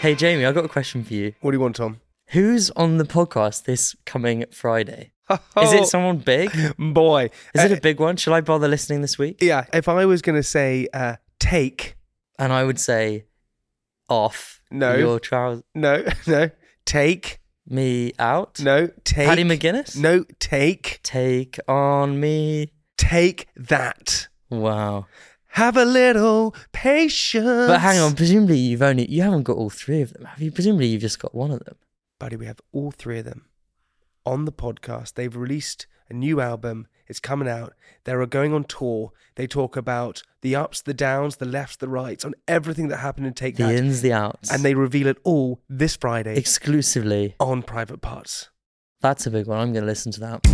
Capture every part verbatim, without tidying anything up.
Hey, Jamie, I've got a question for you. What do you want, Tom? Who's on the podcast this coming Friday? Is it someone big? Boy. Is uh, it a big one? Shall I bother listening this week? Yeah, if I was going to say uh, take... And I would say off No. your trousers. No, no. Take... Me out? No, take... Paddy McGuinness? No, take... Take on me. Take that. Wow. Have a little patience. But hang on, presumably you've only... You haven't got all three of them, have you? Presumably you've just got one of them. Buddy, we have all three of them on the podcast. They've released a new album. It's coming out. They're going on tour. They talk about the ups, the downs, the lefts, the rights, on everything that happened in Take The That. ins, the outs. And they reveal it all this Friday. Exclusively. On Private Parts. That's a big one. I'm going to listen to that.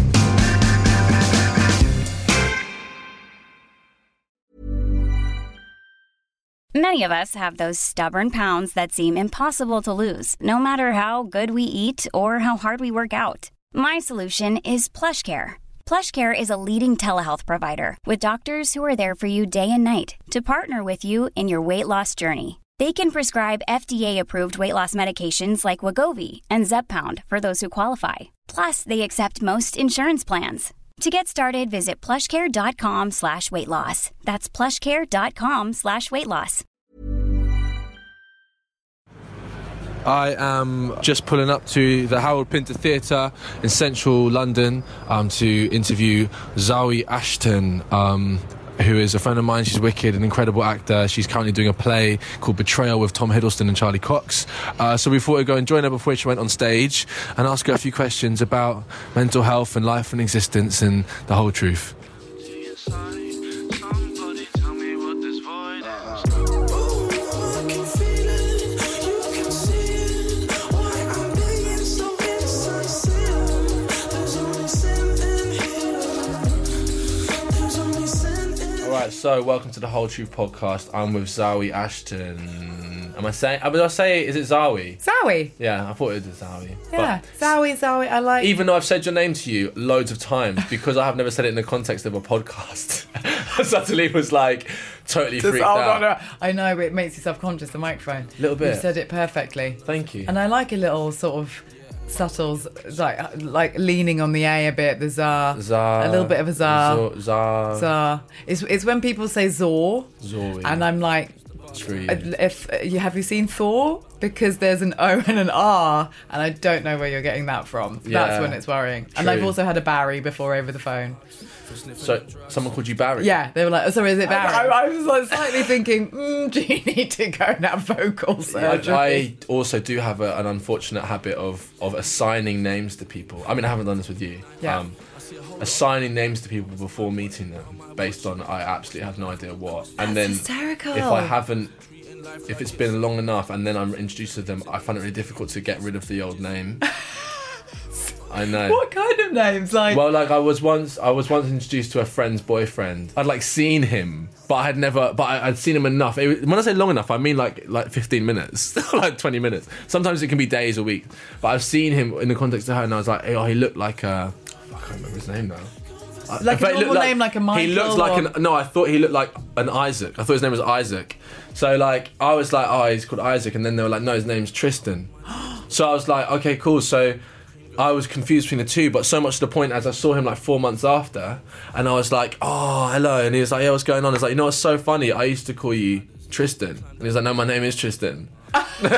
Many of us have those stubborn pounds that seem impossible to lose, no matter how good we eat or how hard we work out. My solution is PlushCare. PlushCare is a leading telehealth provider with doctors who are there for you day and night to partner with you in your weight loss journey. They can prescribe F D A-approved weight loss medications like Wegovy and Zepbound for those who qualify. Plus, they accept most insurance plans. To get started, visit plushcare.com slash weight loss. That's plushcare.com slash weight loss. I am just pulling up to the Harold Pinter Theatre in central London um, to interview Zawe Ashton, um, who is a friend of mine. She's wicked, an incredible actor. She's currently doing a play called Betrayal with Tom Hiddleston and Charlie Cox. Uh, so we thought we'd go and join her before she went on stage and ask her a few questions about mental health and life and existence and the whole truth. Right, so welcome to the Whole Truth podcast. I'm with Zawe Ashton. Am I saying? I mean, I say, is it Zawe? Zawe. Yeah, I thought it was Zawe. Yeah, Zawe, Zawe. I like. Even though I've said your name to you loads of times, because I have never said it in the context of a podcast, I suddenly was like totally Just, freaked oh, out. No, no. I know, but it makes you self-conscious. The microphone. A little bit. You've said it perfectly. Thank you. And I like a little sort of subtle, like like leaning on the A a bit. The za, za a little bit of a za, za, za. It's it's when people say zor, Zoe. and I'm like, Tree. if you have you seen Thor? Because there's an O and an R, and I don't know where you're getting that from. Yeah. That's when it's worrying. True. And I've also had a Barry before over the phone. So someone called you Barry? Yeah, they were like, oh, sorry, is it Barry? I, I, I was like slightly thinking, mm, do you need to go and have vocal surgery? I, I also do have a, an unfortunate habit of, of assigning names to people. I mean, I haven't done this with you. Yeah. Um, assigning names to people before meeting them based on I absolutely have no idea what. And That's then hysterical. if I haven't, if it's been long enough and then I'm introduced to them, I find it really difficult to get rid of the old name. I know. What kind of names? Like, Well, like I was once, I was once introduced to a friend's boyfriend. I'd like seen him, but I had never, but I, I'd seen him enough. It, when I say long enough, I mean like like fifteen minutes, like twenty minutes. Sometimes it can be days or weeks. But I've seen him in the context of her, and I was like, oh, he looked like a, I can't remember his name now. like I- a he looked normal name, like a Michael. He looks like or... an no. I thought he looked like an Isaac. I thought his name was Isaac. So like I was like, oh, he's called Isaac, and then they were like, no, his name's Tristan. So I was like, okay, cool. So I was confused between the two, but so much to the point as I saw him like four months after, and I was like, oh, hello, and he was like, yeah, what's going on? I was like, you know what's so funny? I used to call you Tristan, and he was like, no, my name is Tristan. And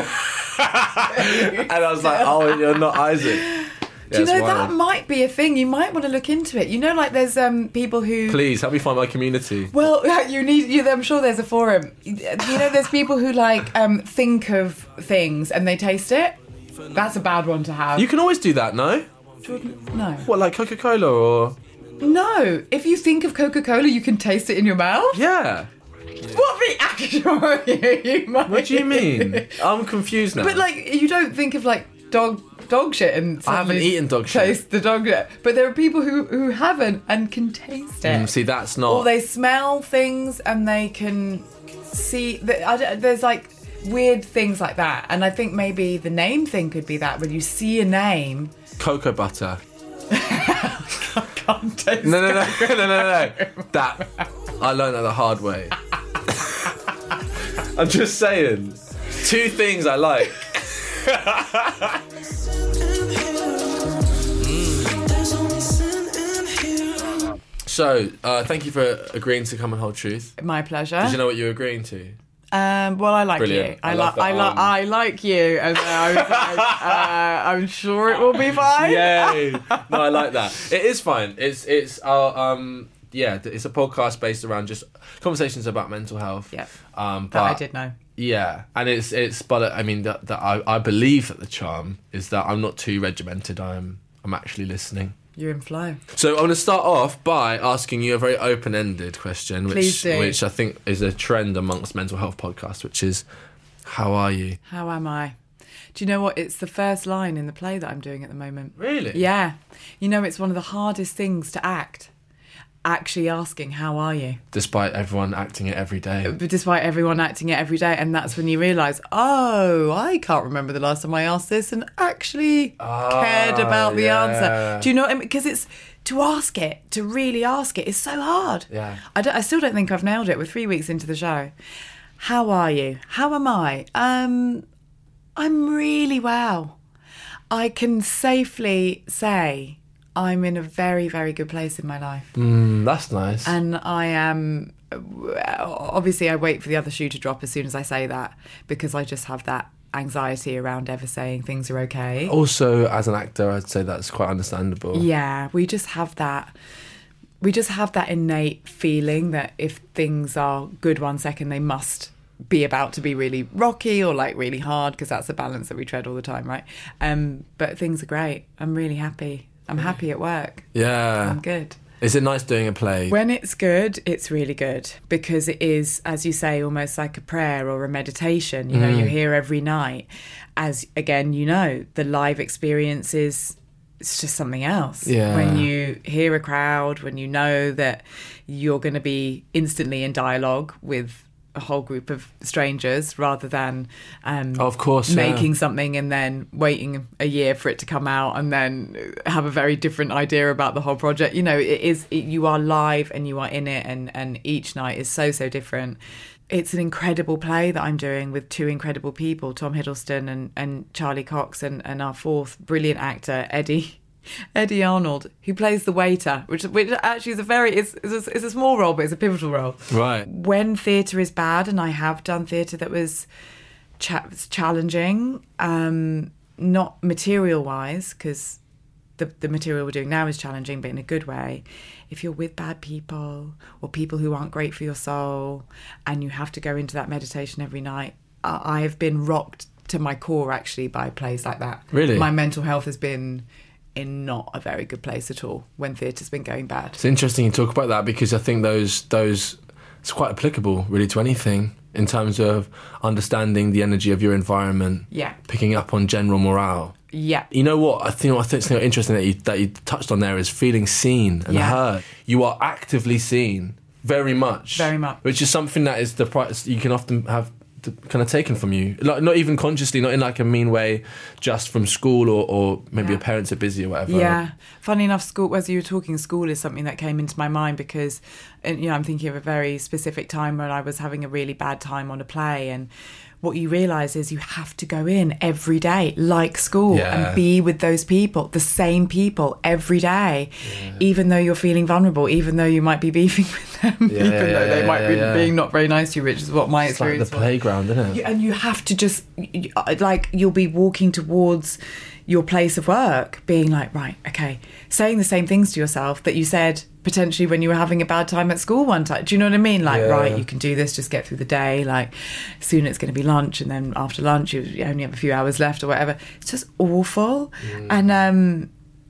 I was like, oh, you're not Isaac. Do you Yeah, know it's wild. that might be a thing? You might want to look into it. You know, like there's um people who. Please help me find my community. Well, you need. You, I'm sure there's a forum. You know, there's people who like um think of things and they taste it. That's a bad one to have. You can always do that, no? No. What, like Coca-Cola or? No. If you think of Coca-Cola, you can taste it in your mouth. Yeah. What the actual? You might. What do you mean? I'm confused now. But like, you don't think of like dog dog shit and I haven't suddenly eaten dog shit. taste the dog shit. But there are people who who haven't and can taste it. Mm, see, that's not. Or they smell things and they can see. The, I don't- there's like weird things like that, and I think maybe the name thing could be that when you see a name. Cocoa butter. I can't taste. No, no, no, no, no, no, no. That I learned that the hard way. I'm just saying, two things I like. So, uh, thank you for agreeing to come and hold truth. My pleasure. Did you know what you were agreeing to? Um, well, I like Brilliant. you. I I, love like. I, that, li- um, I like you, and I was like, uh, I'm sure it will be fine. Yay! No, I like that. It is fine. It's it's our um yeah. It's a podcast based around just conversations about mental health. Yeah. Um, That but I did know. yeah, and it's it's but I mean that, that I I believe that the charm is that I'm not too regimented. I'm I'm actually listening. You're in flow. So I'm going to start off by asking you a very open-ended question, which Please do. which I think is a trend amongst mental health podcasts, which is, how are you? How am I? Do you know what? It's the first line in the play that I'm doing at the moment. Really? Yeah. You know, it's one of the hardest things to act. Actually asking, how are you? Despite everyone acting it every day. But despite everyone acting it every day. And that's when you realise, oh, I can't remember the last time I asked this and actually Ah, cared about the yeah. answer. Do you know what I mean? Because it's, to ask it, to really ask it, is so hard. Yeah. I, don't, I still don't think I've nailed it. We're three weeks into the show. How are you? How am I? Um, I'm really well. I can safely say I'm in a very, very good place in my life. Mm, that's nice. And I am, obviously I wait for the other shoe to drop as soon as I say that, because I just have that anxiety around ever saying things are okay. Also, as an actor, I'd say that's quite understandable. Yeah, we just have that, we just have that innate feeling that if things are good one second, they must be about to be really rocky or like really hard, because that's the balance that we tread all the time, right? Um, but things are great. I'm really happy. I'm happy at work. Yeah. I'm good. Is it nice doing a play? When it's good, it's really good, because it is, as you say, almost like a prayer or a meditation. You know, Mm. you're here every night. As, again, you know, the live experience is, it's just something else. Yeah. When you hear a crowd, when you know that you're going to be instantly in dialogue with a whole group of strangers, rather than um, Of course, yeah. making something and then waiting a year for it to come out and then have a very different idea about the whole project. You know, it is it, you are live and you are in it, and, and each night is so, so different. It's an incredible play that I'm doing with two incredible people, Tom Hiddleston and, and Charlie Cox, and, and our fourth brilliant actor, Eddie. Eddie Arnold, who plays the waiter, which which actually is a very it's, it's, a, it's a small role, but it's a pivotal role. Right. When theatre is bad, and I have done theatre that was cha- challenging, um, not material-wise, because the, the material we're doing now is challenging, but in a good way. If you're with bad people or people who aren't great for your soul, and you have to go into that meditation every night, I, I have been rocked to my core, actually, by plays like that. Really? My mental health has been in not a very good place at all when theatre's been going bad. It's interesting you talk about that, because I think those those it's quite applicable really to anything in terms of understanding the energy of your environment. Yeah. Picking up on general morale. Yeah. You know what? I think I think something interesting that you that you touched on there is feeling seen and Yeah. heard. You are actively seen, very much, Very much. which is something that is the price you can often have to, kind of taken from you, like not even consciously, not in like a mean way, just from school or, or maybe Yeah. your parents are busy or whatever. Yeah. Funny enough, school, as you were talking, school is something that came into my mind, because, and, you know, I'm thinking of a very specific time when I was having a really bad time on a play, and what you realise is you have to go in every day, like school, Yeah. and be with those people, the same people, every day, even though you're feeling vulnerable, even though you might be beefing with them, Yeah, even yeah, though they yeah, might yeah, be yeah. being not very nice to you, which is what my It's like the experience was. playground, isn't it? You- and you have to just, you- like, you'll be walking towards your place of work being like, right, okay, saying the same things to yourself that you said potentially when you were having a bad time at school one time. Do you know what I mean? Like, Yeah. right, you can do this, just get through the day. Like, soon it's going to be lunch, and then after lunch you, you only have a few hours left or whatever. It's just awful. And um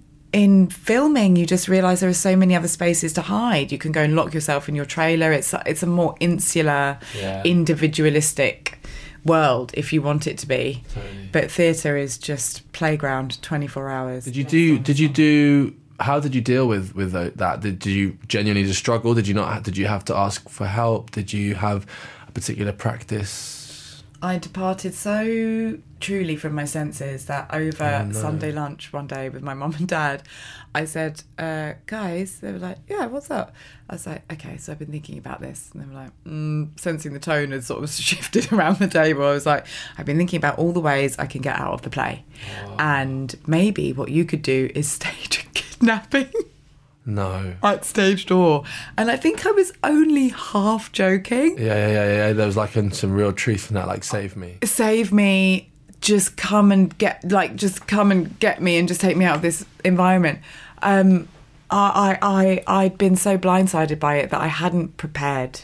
in filming, you just realise there are so many other spaces to hide. You can go and lock yourself in your trailer. It's it's a more insular, Yeah. individualistic world, if you want it to be. Totally. But theatre is just playground twenty-four hours. Did you do? Did you do? How did you deal with with tho- that? Did, did you genuinely just struggle? Did you not? Did you have to ask for help? Did you have a particular practice? I departed so truly from my senses that over Oh, no. Sunday lunch one day with my mum and dad, I said, uh, guys, they were like, yeah, what's up? I was like, okay, so I've been thinking about this. And they were like, mm, sensing the tone had sort of shifted around the table. I was like, I've been thinking about all the ways I can get out of the play. Oh. And maybe what you could do is stage a kidnapping. No. At stage door. And I think I was only half joking. Yeah, yeah, yeah, yeah. There was like some real truth in that, like, save me. Save me, just come and get, like, just come and get me and just take me out of this environment. Um, I, I, I, I'd been so blindsided by it that I hadn't prepared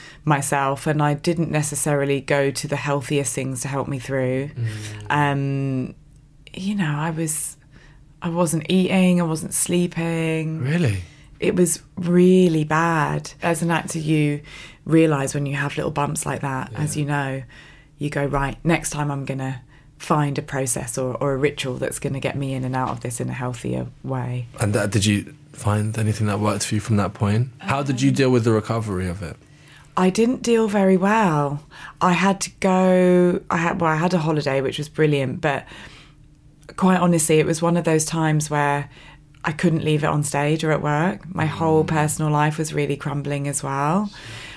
myself, and I didn't necessarily go to the healthiest things to help me through. Mm. Um, you know, I was... I wasn't eating, I wasn't sleeping. Really? It was really bad. As an actor, you realise when you have little bumps like that, yeah. as you know, you go, right, next time I'm going to find a process or, or a ritual that's going to get me in and out of this in a healthier way. And uh, did you find anything that worked for you from that point? How did you deal with the recovery of it? I didn't deal very well. I had to go, I had, well, I had a holiday, which was brilliant, but... quite honestly, it was one of those times where I couldn't leave it on stage or at work. My whole personal life was really crumbling as well.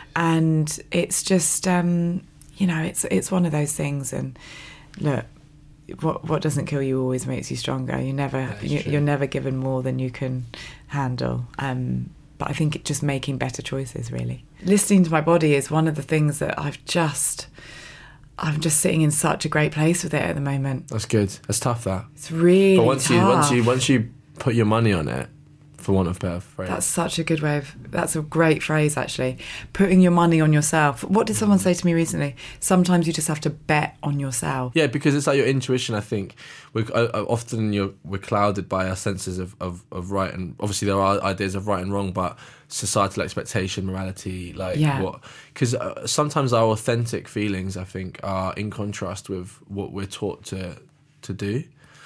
And it's just, um, you know, it's it's one of those things. And look, what what doesn't kill you always makes you stronger. You never, you, you're never given more than you can handle. Um, but I think it just making better choices, really. Listening to my body is one of the things that I've just... I'm just sitting in such a great place with it at the moment. That's good. That's tough, that. It's really But once tough. you once you once you put your money on it, for want of a better phrase. That's such a good way of... That's a great phrase, actually. Putting your money on yourself. What did someone say to me recently? Sometimes you just have to bet on yourself. Yeah, because it's like your intuition, I think. We're, uh, often you're, we're clouded by our senses of, of, of right and... Obviously, there are ideas of right and wrong, but societal expectation, morality, like yeah. what... Because uh, sometimes our authentic feelings, I think, are in contrast with what we're taught to to do.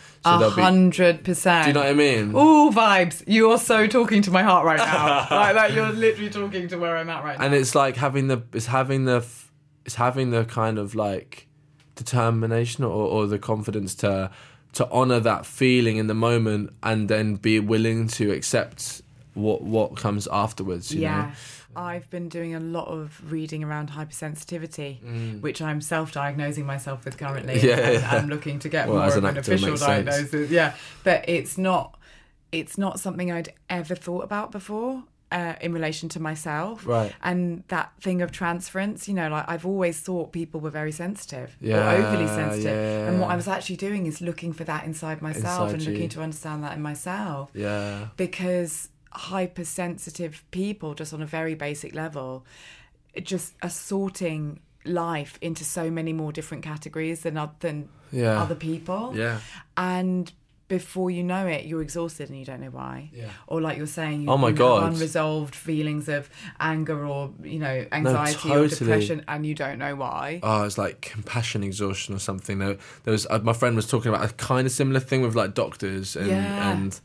A hundred percent. Do you know what I mean? Ooh, vibes. You are so talking to my heart right now. like, like you're literally talking to where I'm at right now. And it's like having the, it's having the, it's having the kind of like determination or, or the confidence to, to honour that feeling in the moment and then be willing to accept what what comes afterwards. You yeah. know? I've been doing a lot of reading around hypersensitivity, mm. which I'm self-diagnosing myself with currently. Yeah, and yeah. I'm looking to get well, more as of an an actor, official makes diagnosis. sense. Yeah, but it's not. It's not something I'd ever thought about before uh, in relation to myself. Right. And that thing of transference, you know, like I've always thought people were very sensitive Yeah, or overly sensitive, yeah. and what I was actually doing is looking for that inside myself Inside and you. looking to understand that in myself. Yeah. Because hypersensitive people, just on a very basic level, just are sorting life into so many more different categories than than Yeah. other people. Yeah. And before you know it, you're exhausted and you don't know why. Yeah. Or like you're saying, you, Oh my you God. have unresolved feelings of anger or, you know, anxiety or totally. depression, and you don't know why. Oh, it's like compassion exhaustion or something. There, there was uh, my friend was talking about a kind of similar thing with like doctors and Yeah. and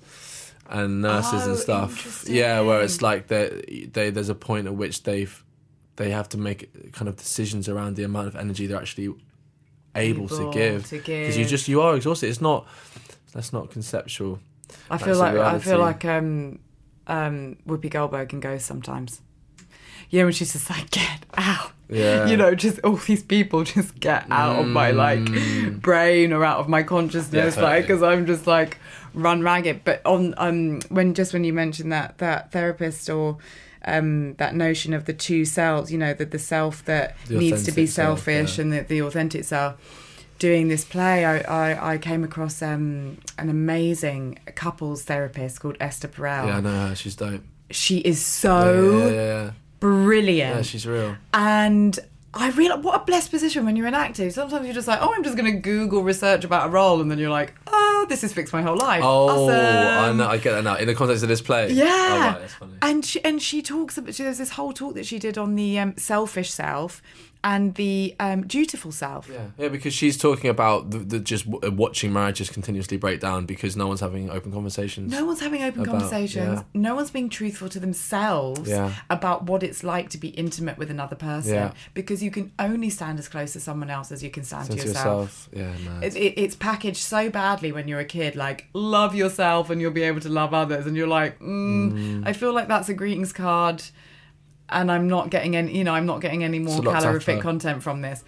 and nurses Oh, and stuff. interesting. Yeah, where it's like they they there's a point at which they've they have to make kind of decisions around the amount of energy they're actually able, Able to give to because you give. just you are exhausted. It's not that's not conceptual. I feel That's the like I feel reality. like um, um, Whoopi Goldberg in Ghost sometimes. Yeah, when she's just like, get out. Yeah. You know, just all these people just get out of my like brain or out of my consciousness, Yeah, like, totally. because I'm just like run ragged. But on um, when just when you mentioned that that therapist or um, that notion of the two selves, you know, that the self that The needs to be authentic self, selfish yeah. and the, the authentic self. Doing this play, I, I, I came across um, an amazing couples therapist called Esther Perel. Yeah, I know her. She's dope. She is Yeah, so yeah, yeah, yeah. brilliant. Yeah, she's real. And I realised what a blessed position when you're an actor. Sometimes you're just like, oh, I'm just going to Google research about a role, and then you're like, oh, oh, this has fixed my whole life. Oh, awesome. I know. I get that now. In the context of this play. Yeah. Oh, right, that's funny. And she, and she talks about, there's this whole talk that she did on the um, selfish self and the um, dutiful self. Yeah, yeah, because she's talking about the, the just w- watching marriages continuously break down because no one's having open conversations. No one's having open About- conversations. yeah. No one's being truthful to themselves Yeah. about what it's like to be intimate with another person. Yeah. Because you can only stand as close to someone else as you can stand Sense to of yourself. yourself. Yeah, no. It, it, it's packaged so badly when you're a kid, like, love yourself and you'll be able to love others. And you're like, mm, Mm. I feel like that's a greetings card and I'm not getting any, you know, I'm not getting any more It's a lot calorific tougher. content from this.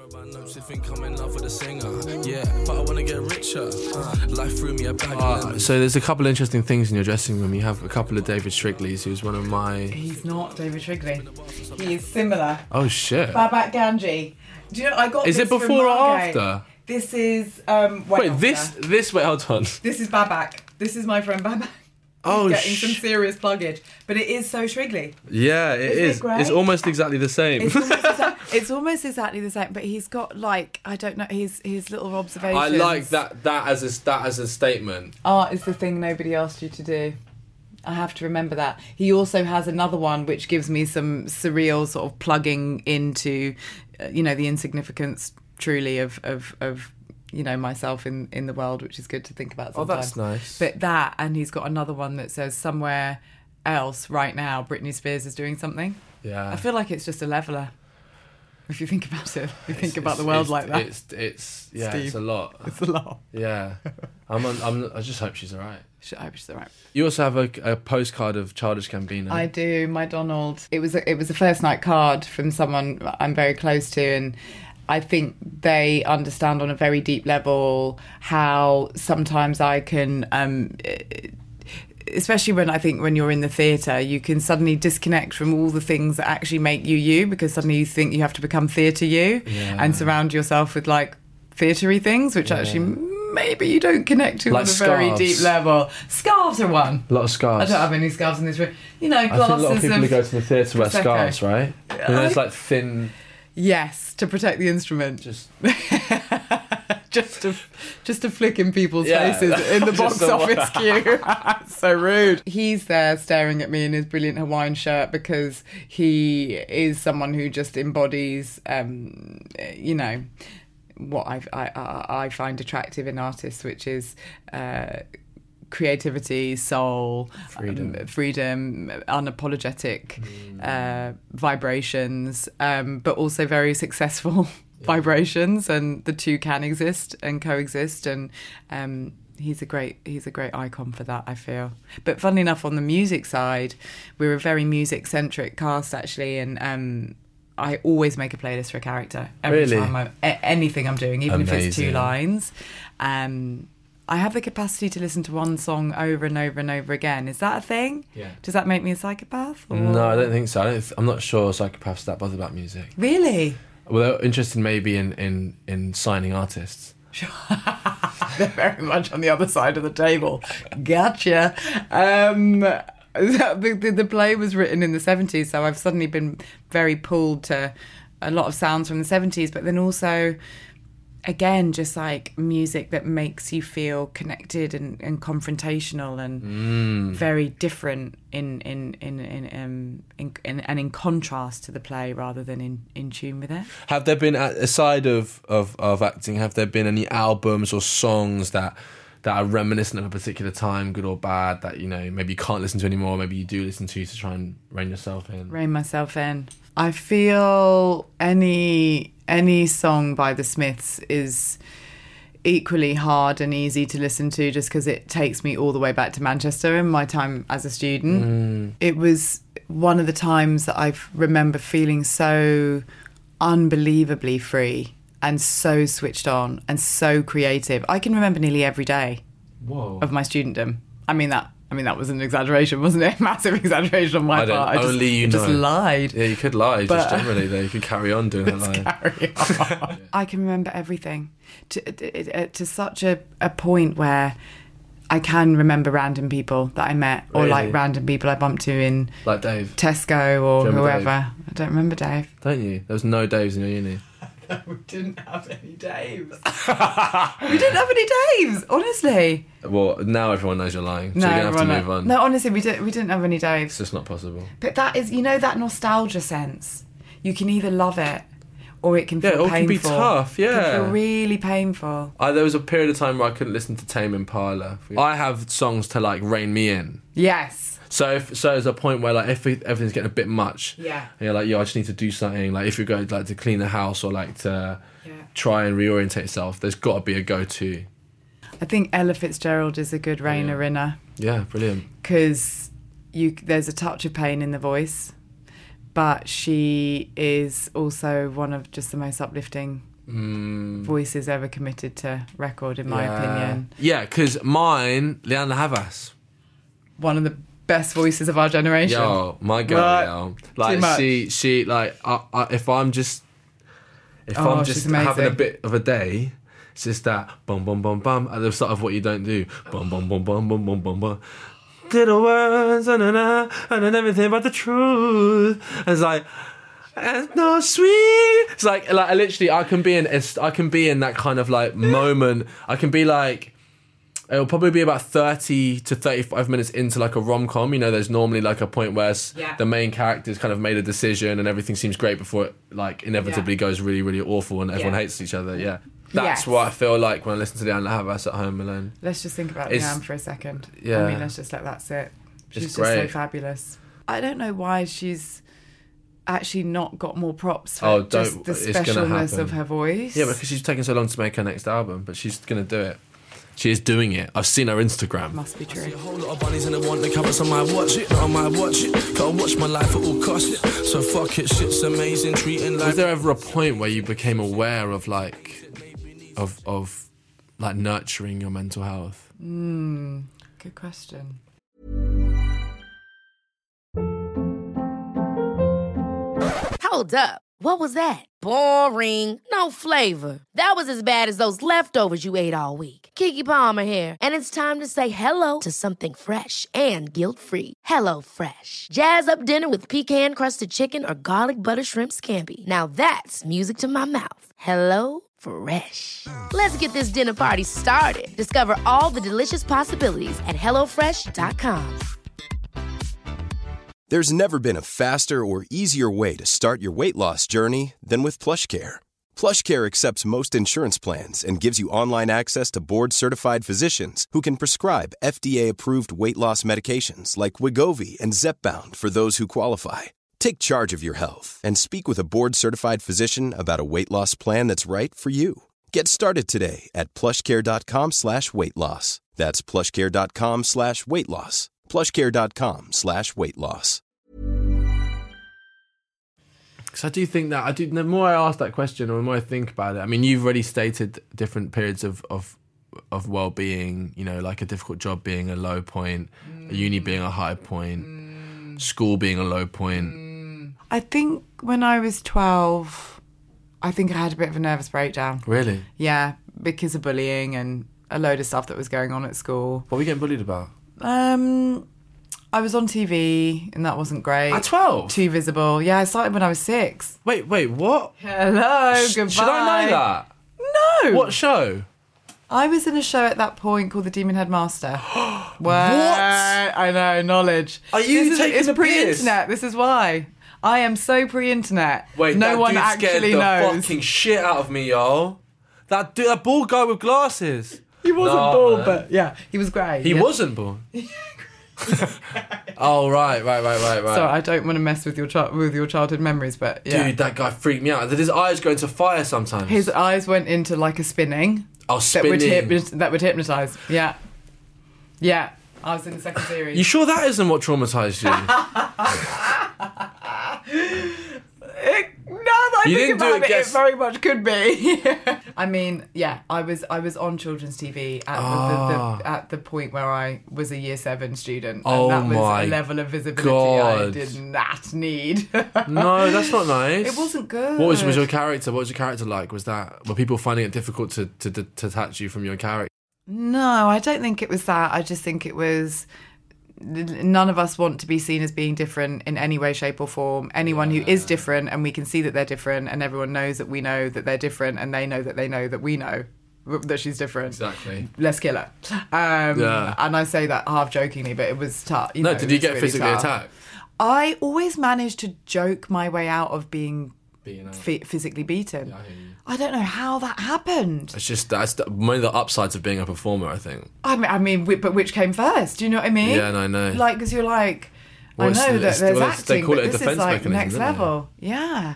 Uh, so there's a couple of interesting things in your dressing room. You have a couple of David Strigleys, who's one of my... He's not David Shrigley. He is similar. Oh, shit. Babak Ganji. Do you know, I got Is this it from before or Margate. after? This is, um, way Wait, after. this... this wait, hold on. This is Babak. This is my friend Babak. Oh, Getting sh- some serious pluggage. But it is so Shrigley. Yeah, it Isn't it is. great? It's almost exactly the same. It's almost, exa- it's almost exactly the same, but he's got like I don't know his his little observations. I like that that as a that as a statement. Art is the thing nobody asked you to do. I have to remember that. He also has another one which gives me some surreal sort of plugging into, uh, you know, the insignificance truly of of of you know myself in in the world, which is good to think about Oh, sometimes. that's nice. But that, and he's got another one that says somewhere else right now Britney Spears is doing something. Yeah. I feel like it's just a leveler. If you think about it, if you think It's- about the it's- world it's- like that. It's it's yeah, Steve. it's a lot. It's a lot. Yeah, I'm, on, I'm. I just hope she's all right. I hope she's all right. You also have a, a postcard of Childish Gambino. I do, my Donald. It was a, it was a first night card from someone I'm very close to, and I think they understand on a very deep level how sometimes I can, um, especially when I think when you're in the theatre, you can suddenly disconnect from all the things that actually make you you, because suddenly you think you have to become theatre you Yeah. and surround yourself with like theatre-y things, which Yeah. actually maybe you don't connect to Like on a very scarves. deep level. Scarves are one. A lot of scarves. I don't have any scarves in this room. You know, I glasses think a lot of people who go to the theatre wear Prosecco. scarves, right? And I- it's like thin, Yes, to protect the instrument. just just to just to flick in people's Yeah. faces in the Just box the- office queue. So rude. He's there staring at me in his brilliant Hawaiian shirt because he is someone who just embodies, um, you know, what I, I, I find attractive in artists, which is uh, creativity, soul, Freedom. um, freedom, unapologetic uh, vibrations, um, but also very successful vibrations, and the two can exist and coexist. And um, he's a great he's a great icon for that, I feel. But funnily enough, on the music side, we're a very music centric cast actually, and um, I always make a playlist for a character every Really? time I, a- anything I'm doing, even if it's two Amazing. lines. Um, I have the capacity to listen to one song over and over and over again. Is that a thing? Yeah. Does that make me a psychopath? Or... No, I don't think so. I don't th- I'm not sure psychopaths are that bothered about music. Really? Well, they're interested maybe in, in, in signing artists. They're very much on the other side of the table. Gotcha. Um, the, the, the play was written in the seventies, so I've suddenly been very pulled to a lot of sounds from the seventies, but then also, again, just like music that makes you feel connected and, and confrontational and Mm. very different in in in in, um, in in and in contrast to the play rather than in, in tune with it. Have there been, aside of, of, of acting, have there been any albums or songs that that are reminiscent of a particular time, good or bad, that, you know, maybe you can't listen to anymore, maybe you do listen to to try and rein yourself in? Rein myself in. I feel any any song by the Smiths is equally hard and easy to listen to just because it takes me all the way back to Manchester and my time as a student. Mm. It was one of the times that I remember feeling so unbelievably free and so switched on and so creative. I can remember nearly every day Whoa. of my studentdom. I mean that I mean that was an exaggeration, wasn't it? Massive exaggeration on my I don't- part. I just, only you I just know. lied. Yeah, you could lie, But- just generally, though. You could carry on doing that lie. Carry on. I can remember everything to to, to such a, a point where I can remember random people that I met or Really? like random people I bumped to in Like Dave. Tesco or Do you remember whoever. Dave? I don't remember Dave. Don't you? There was no Daves in your uni. we didn't have any Daves. We didn't have any Daves, honestly. Well, now everyone knows you're lying, so No, you're going to have to everyone move know- on. No, honestly, we didn't. We didn't have any It's Daves. just not possible. But that is, you know, that nostalgia sense. You can either love it, or it can Yeah, feel or it can be painful. tough, It can yeah. feel really painful. I, there was a period of time where I couldn't listen to Tame Impala. I have songs to like rein me in. Yes. So if, so there's a point where like if it, everything's getting a bit much, Yeah. and you're like, yo, I just need to do something. Like if you're going like to clean the house or like to Yeah. try and reorientate yourself, there's got to be a go-to. I think Ella Fitzgerald is a good Rainer inner Yeah, brilliant. because you there's a touch of pain in the voice, but she is also one of just the most uplifting Mm, voices ever committed to record, in my yeah. opinion. Yeah, because mine, Leanna Havas. One of the best voices of our generation. Yo, my girl, Right. yo. Too Like much. she, she, like, I, I, if I'm just, if Oh, I'm she's just amazing. having a bit of a day, it's just that bum bum bum bum at the start of What You Don't Do, bum bum bum bum bum bum bum bum. Little words, and and and and everything but the truth. It's like. It's no sweet. It's like, like I literally, I can be in, it's, I can be in that kind of like moment. I can be like, it'll probably be about thirty to thirty-five minutes into like a rom-com. You know, there's normally like a point where s- Yeah. the main character's kind of made a decision and everything seems great before it like inevitably Yeah. goes really, really awful and everyone Yeah. hates each other. Yeah. That's Yes. what I feel like when I listen to Leanna Havas at home alone. Let's just think about It's- Leanne for a second. yeah. I mean, let's just let that sit. She's It's just so great. fabulous. I don't know why she's actually not got more props for Oh, don't- just the it's gonna specialness happen. of her voice. Yeah, because she's taking so long to make her next album, but she's going to do it. She is doing it. I've seen her Instagram. Must be true. A whole lot of bunnies and I want the covers on my watch it, not on my watch it. Gotta watch my life at all costs. So fuck it, shit's amazing, treating Was life. there ever a point where you became aware of like, of of like nurturing your mental health? Mm, good question. Hold up. What was that? Boring. No flavor. That was as bad as those leftovers you ate all week. Keke Palmer here, and it's time to say hello to something fresh and guilt-free. Hello Fresh. Jazz up dinner with pecan-crusted chicken or garlic butter shrimp scampi. Now that's music to my mouth. Hello Fresh. Let's get this dinner party started. Discover all the delicious possibilities at hello fresh dot com. There's never been a faster or easier way to start your weight loss journey than with PlushCare. PlushCare accepts most insurance plans and gives you online access to board-certified physicians who can prescribe F D A-approved weight loss medications like Wegovy and Zepbound for those who qualify. Take charge of your health and speak with a board-certified physician about a weight loss plan that's right for you. Get started today at plushcare.com slash weight loss. That's plushcare.com slash weight loss. plushcare.com slash weight loss. Because I do think that I do. The more I ask that question, or the more I think about it, I mean, you've already stated different periods of of of well-being. You know, like a difficult job being a low point, mm. a uni being a high point, mm. school being a low point. Mm. I think when I was twelve, I think I had a bit of a nervous breakdown. Really? Yeah, because of bullying and a load of stuff that was going on at school. What were you getting bullied about? Um, I was on T V and that wasn't great. At twelve? Too visible. Yeah, I started when I was six. Wait, wait, what? Hello, Sh- goodbye. Should I know that? No. What show? I was in a show at that point called The Demon Headmaster. What? What? I know, knowledge. Are you this is, taking It's the piss? pre-internet. This is why. I am so pre-internet. Wait, no that one dude actually scared the knows. fucking shit out of me, yo. That dude, that bald guy with glasses. He wasn't No, bald, man. but yeah, he was grey. He yeah. wasn't born. Oh right, right, right, right, right. So I don't want to mess with your chi- with your childhood memories, but yeah. Dude, that guy freaked me out. Did his eyes go into fire sometimes? His eyes went into like a spinning. Oh, That would, spinning. hypnot- that would hypnotise. Yeah. Yeah. I was in the second series. You sure that isn't what traumatised you? It, now that I You think didn't do about it, it, guess- it very much could be. I mean, yeah, I was I was on children's T V at, Ah. the, the, at the point where I was a year seven student. Oh and that was my a level of visibility I God. did not need. No, that's not nice. It wasn't good. What was was your character? What was your character like? Was that were people finding it difficult to to, to detach you from your character? No, I don't think it was that. I just think it was none of us want to be seen as being different in any way, shape or form. Anyone Yeah. who is different, and we can see that they're different, and everyone knows that we know that they're different, and they know that they know that we know that she's different. Exactly. Let's kill her. Um, Yeah. And I say that half jokingly, but it was tough. You No, know, did it you was get really physically tough. attacked? I always managed to joke my way out of being Being out. phy- physically beaten. Yeah, I hear you. I don't know how that happened. It's just that's the, one of the upsides of being a performer, I think. I mean, I mean, whi- but which came first? Do you know what I mean? Yeah, no, I know. Like, because you're like, Well, I it's- know that it's- there's well, it's- they acting, call but it a this defense is like mechanism, next don't they? level. Yeah.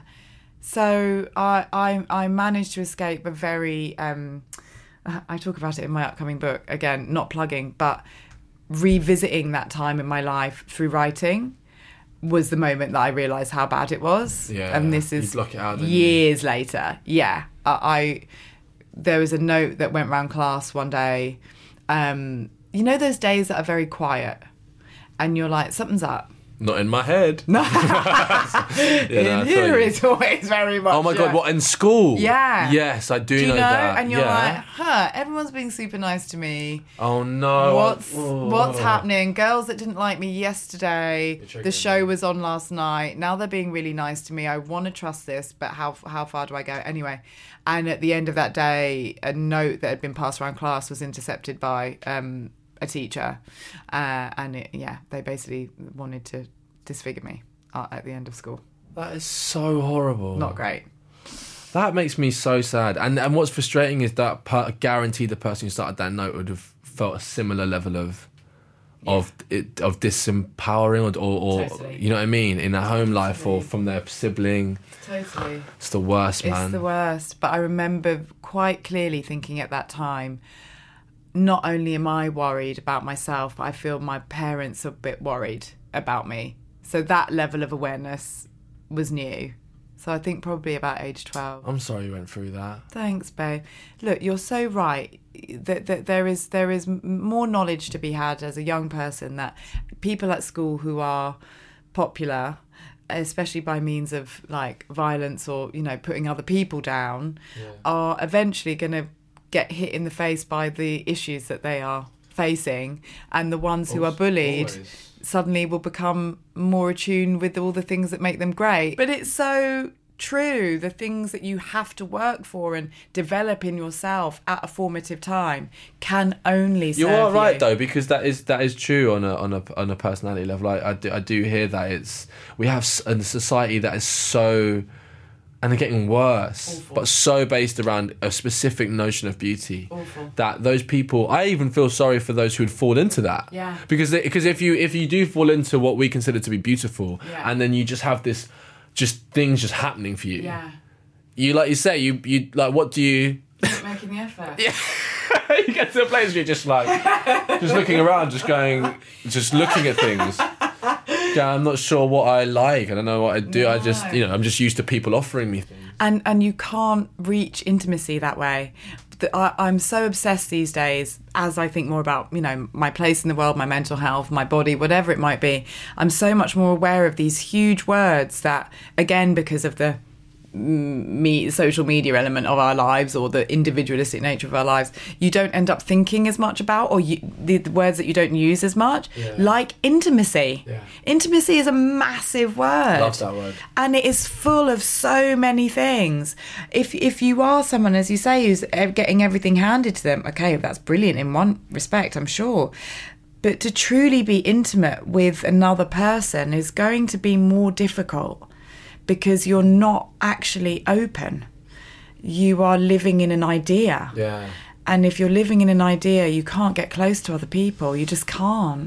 So I, I, I managed to escape a very. Um, I talk about it in my upcoming book. Again, not plugging, but revisiting that time in my life through writing was the moment that I realised how bad it was. Yeah, And this you is block it out, don't you? years later. Yeah. I, I there was a note that went round class one day. Um, you know those days that are very quiet and you're like, something's up. Not in my head. No. Yeah, no, I in feel here you. it's always very much. Oh my god, yeah. what, in school? Yeah. Yes, I do, Do you know? know that. And you're yeah. like, huh, everyone's being super nice to me. Oh no. What's Oh. what's happening? Girls that didn't like me yesterday. You're triggering The show me. was on last night. Now they're being really nice to me. I want to trust this, but how how far do I go? Anyway, and at the end of that day, a note that had been passed around class was intercepted by um, a teacher, uh, and it, yeah, they basically wanted to disfigure me uh, at the end of school. That is so horrible. Not great. That makes me so sad. And and what's frustrating is that per, guaranteed the person who started that note would have felt a similar level of of it, of disempowering or, or, or Totally. you know what I mean, in their home life or from their sibling. Totally. It's the worst, man. It's the worst. But I remember quite clearly thinking at that time, not only am I worried about myself, but I feel my parents are a bit worried about me. So that level of awareness was new. So I think probably about age twelve. I'm sorry you went through that. Thanks, babe. Look, you're so right. That, that there is there is more knowledge to be had as a young person, that people at school who are popular, especially by means of like violence or, you know, putting other people down, Yeah. are eventually going to get hit in the face by the issues that they are facing, and the ones who are bullied Always. suddenly will become more attuned with all the things that make them great. But it's so true. The things that you have to work for and develop in yourself at a formative time can only serve You are right you. though, because that is that is true on a on a on a personality level. I, I do I do hear that it's we have s- a society that is so, and they're getting worse, Awful. but so based around a specific notion of beauty. Awful. That those people, I even feel sorry for those who would fall into that. Yeah. Because they, because if you if you do fall into what we consider to be beautiful, Yeah. and then you just have this, just things just happening for you. Yeah. You like you say you you like what do you. Making the effort. Yeah. You get to a place where you're just like, just looking around, just going, just looking at things. Yeah, I'm not sure what I like. I don't know what I do. I just, you know, I'm just used to people offering me things. And and you can't reach intimacy that way. The- I, I'm so obsessed these days, as I think more about, you know, my place in the world, my mental health, my body, whatever it might be. I'm so much more aware of these huge words that, again, because of the me social media element of our lives or the individualistic nature of our lives, you don't end up thinking as much about, or you, the, the words that you don't use as much, Yeah. like intimacy. Yeah. Intimacy is a massive word. Love that word. And it is full of so many things. If if you are someone, as you say, who's getting everything handed to them, okay, that's brilliant in one respect, I'm sure. But to truly be intimate with another person is going to be more difficult, because you're not actually open. You are living in an idea. Yeah. And if you're living in an idea, you can't get close to other people. You just can't.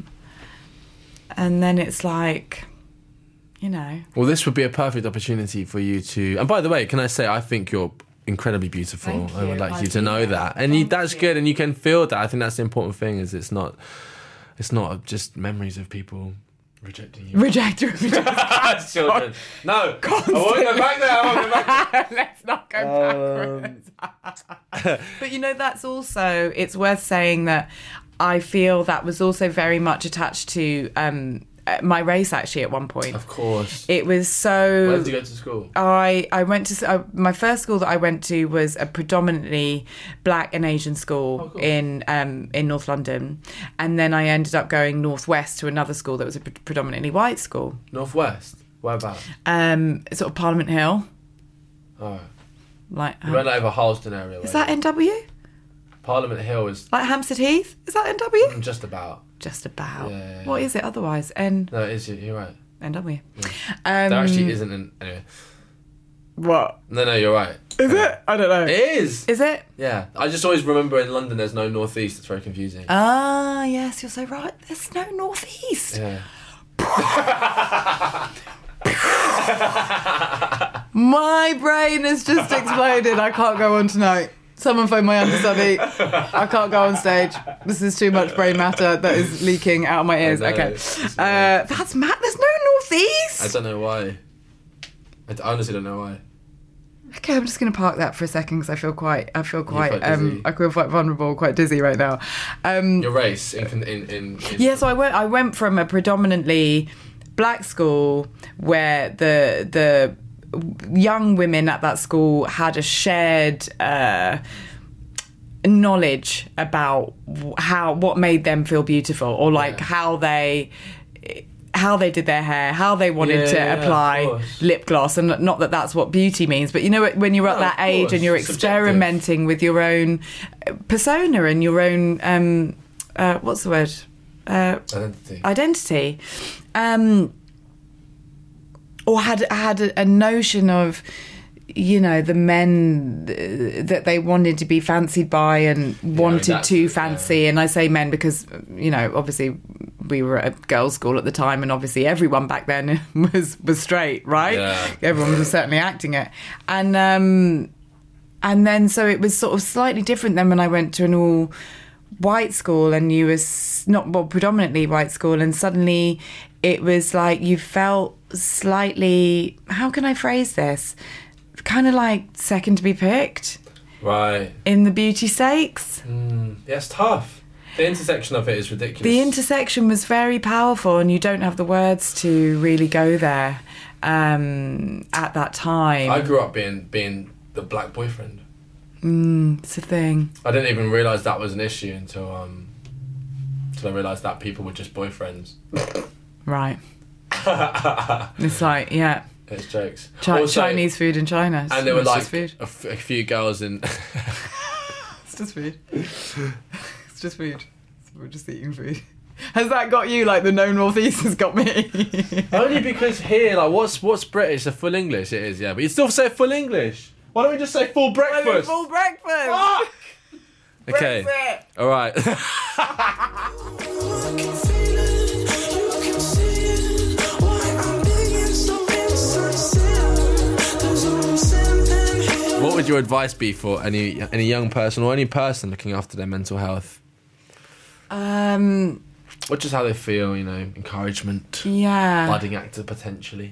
And then it's like, you know. Well, this would be a perfect opportunity for you to. And by the way, can I say, I think you're incredibly beautiful. Thank I would you. like I you to do know that. that, and you, Thank that's you. good, and you can feel that. I think that's the important thing. Is it's not, it's not just memories of people rejecting you. Reject your Children. No, I won't go back there. I won't go back. Let's not go backwards. But you know, that's also, it's worth saying that I feel that was also very much attached to um, uh, my race actually at one point. Of course. It was so... Where did you go to school? I, I went to... Uh, my first school that I went to was a predominantly black and Asian school oh, cool. in um, in North London. And then I ended up going northwest to another school that was a pre- predominantly white school. Northwest? Whereabouts? Um, sort of Parliament Hill. Oh. Like, You went over Harleston area. Is that N W? Parliament Hill is... Like Hampstead Heath? Is that N W? Just about. Just about. Yeah, yeah, yeah. What is it otherwise? N... No, it is. You're right. N W. Yeah. Um, there actually isn't an... Anyway. What? No, no, you're right. Is it? I don't know. It is. Is it? Yeah. I just always remember in London there's no northeast. It's very confusing. Ah, yes, you're so right. There's no northeast. Yeah. My brain has just exploded. I can't go on tonight. Someone phone my understudy. I can't go on stage. This is too much brain matter that is leaking out of my ears. I know, Okay. it's- it's Uh, that's mad. There's no northeast. I don't know why. I d- honestly don't know why. Okay, I'm just going to park that for a second because I feel quite, I feel quite, quite um, dizzy. I feel quite vulnerable, quite dizzy right now. Um, Your race in in in. in yeah, so I went, I went from a predominantly black school where the the young women at that school had a shared uh, knowledge about how what made them feel beautiful, or like Yeah. how they. how they did their hair, how they wanted Yeah, to yeah, apply of course. lip gloss, and not that that's what beauty means, but you know when you're at No, that of age course. and you're Subjective. experimenting with your own persona and your own um, uh, what's the word uh, Identity. identity, um, or had had a, a notion of, you know, the men that they wanted to be fancied by and wanted that's- to yeah. fancy. And I say men because, you know, obviously we were at a girls' school at the time, and obviously everyone back then was was straight, right? Yeah. Everyone was certainly acting it. And um, and then so it was sort of slightly different than when I went to an all white school, and you was not well predominantly white school, and suddenly it was like you felt slightly, how can I phrase this? Kind of like second to be picked Right. in the beauty stakes. Mm, yeah, it's tough. The intersection of it is ridiculous. The intersection was very powerful, and you don't have the words to really go there um, at that time. I grew up being being the black boyfriend. Mm, it's a thing. I didn't even realise that was an issue until um until I realised that people were just boyfriends. Right. It's like, yeah. It's jokes. Chi- Also- Chinese food in China. It's- And there were it's like just food. a, f- a few girls in. It's just food. It's just food. We're just eating food. Has that got you like the no northeast has got me? Only because here, like, what's what's British? A full English? It is, yeah. But you still say full English. Why don't we just say full breakfast? Full breakfast. Fuck! Okay. Brexit. All right. What would your advice be for any any young person or any person looking after their mental health? Um. Or just how they feel, you know, encouragement, Yeah. budding actor potentially.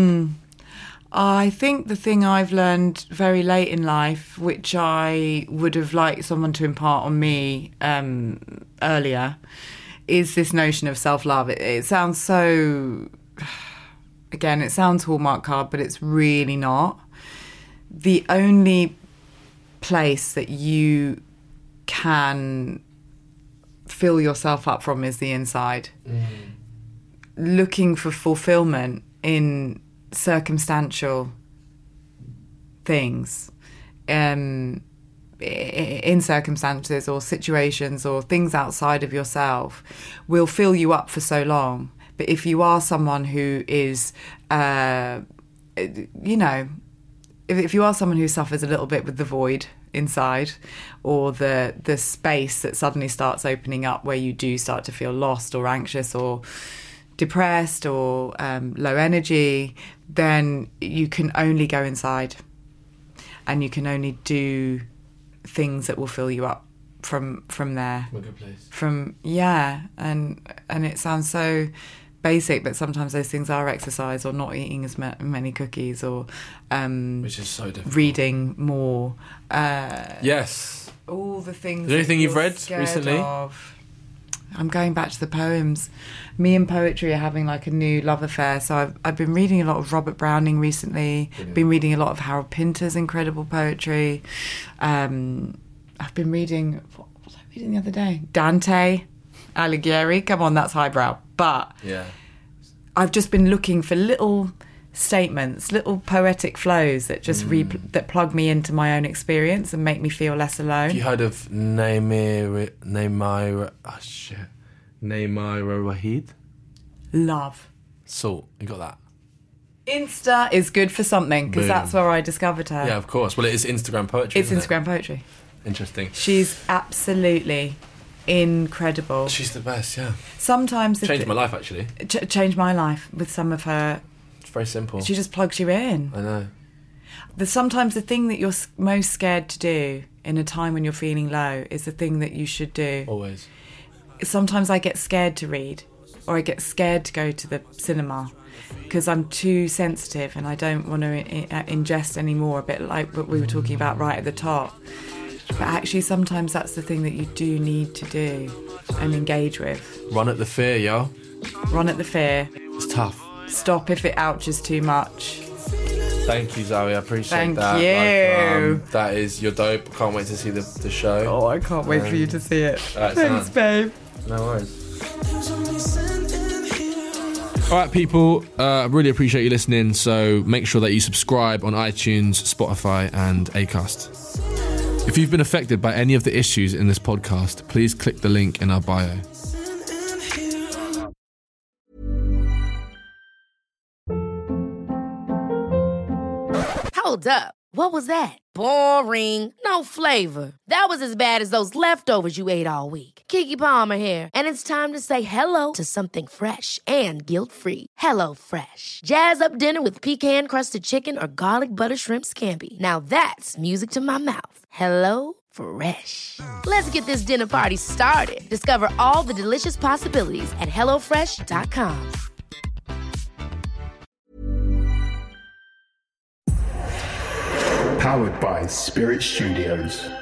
I think the thing I've learned very late in life, which I would have liked someone to impart on me um, earlier, is this notion of self-love. It, it sounds so... Again, it sounds Hallmark card, but it's really not. The only place that you can fill yourself up from is the inside. Mm. Looking for fulfillment in circumstantial things, um, i- in circumstances or situations or things outside of yourself will fill you up for so long. But if you are someone who is, uh, you know, if, if you are someone who suffers a little bit with the void inside, or the the space that suddenly starts opening up where you do start to feel lost or anxious or depressed or um, low energy, then you can only go inside, and you can only do things that will fill you up from from there. A good place. From yeah, and and it sounds so basic, but sometimes those things are exercise, or not eating as ma- many cookies, or um, Which is so difficult. reading more. Uh, Yes. all the things. Is there anything that you've you're read scared recently? of. I'm going back to the poems. Me and poetry are having like a new love affair. So I've, I've been reading a lot of Robert Browning recently. Brilliant. Been reading a lot of Harold Pinter's incredible poetry. Um, I've been reading, what was I reading the other day? Dante Alighieri. Come on, that's highbrow. But yeah. I've just been looking for little statements, little poetic flows that just mm. re- that plug me into my own experience and make me feel less alone. Have you heard of Naimir Naimira oh shit Naimira Wahid? Love. Salt, you got that? Insta is good for something because that's where I discovered her. Yeah, of course. Well, it is Instagram poetry. It's Instagram it? poetry. Interesting. She's absolutely incredible. She's the best. Yeah. Sometimes changed th- my life actually. Ch- changed my life with some of her. Very simple. She just plugs you in. I know. The, sometimes the thing that you're most scared to do in a time when you're feeling low is the thing that you should do. Always. Sometimes I get scared to read, or I get scared to go to the cinema because I'm too sensitive and I don't want to I- ingest anymore, a bit like what we were talking about right at the top. But actually sometimes that's the thing that you do need to do and engage with. Run at the fear, yo. Run at the fear. It's tough. Stop if it ouches too much. Thank you, Zoe. I appreciate Thank that. you. Like, um, that is, you're dope. Can't wait to see the, the show. Oh, I can't wait um, for you to see it. Right, Thanks, babe. No worries. All right, people. I uh, really appreciate you listening. So make sure that you subscribe on iTunes, Spotify, and Acast. If you've been affected by any of the issues in this podcast, please click the link in our bio. Hold up. What was that? Boring. No flavor. That was as bad as those leftovers you ate all week. Keke Palmer here, and it's time to say hello to something fresh and guilt-free. Hello Fresh. Jazz up dinner with pecan-crusted chicken or garlic butter shrimp scampi. Now that's music to my mouth. Hello Fresh. Let's get this dinner party started. Discover all the delicious possibilities at hello fresh dot com. Powered by Spirit Studios.